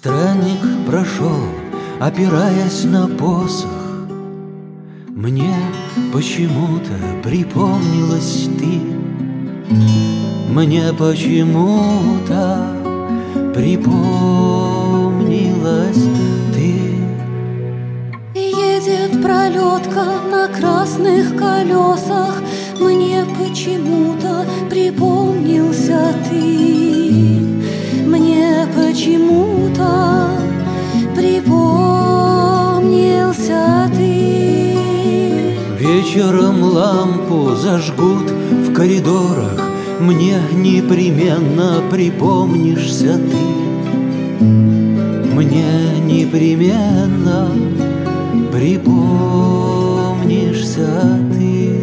Странник прошел, опираясь на посох. Мне почему-то припомнилась ты. Мне почему-то припомнилась ты. Едет пролетка на красных колесах. Мне почему-то припомнился ты. Мне почему-то припомнился ты. Вечером лампу зажгут в коридорах. Мне непременно припомнишься ты. Мне непременно припомнишься ты.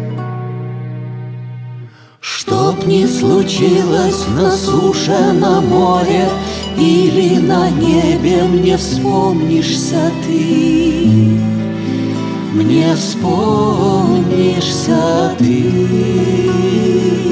Чтоб ни случилось на суше, на море или на небе, мне вспомнишься ты. Мне вспомнишься ты.